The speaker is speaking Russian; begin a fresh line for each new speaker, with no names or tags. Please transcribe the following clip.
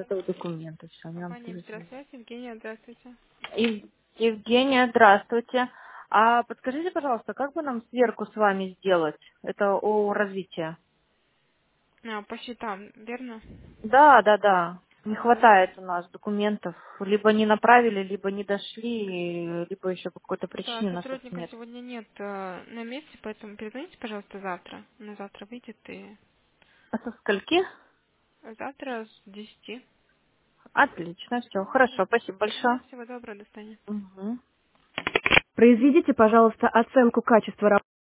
Это документы, все, они вам
Компания
привезли.
«Быстросвязь». Евгения, здравствуйте.
Евгения, здравствуйте. А подскажите, пожалуйста, как бы нам сверку с вами сделать? Это о развитии.
По счетам, верно?
Да, да, да. Не
А,
хватает у нас документов. Либо не направили, либо не дошли, либо еще по какой-то
Да,
причине у нас их
сотрудника
нет.
сегодня нет на месте, поэтому перезвоните, пожалуйста, завтра. На завтра выйдет и
А со скольки?
завтра с 10.
Отлично, все. Хорошо, спасибо
Да,
большое.
всего доброго, до свидания.
Мгм.
Произведите, пожалуйста, оценку качества работы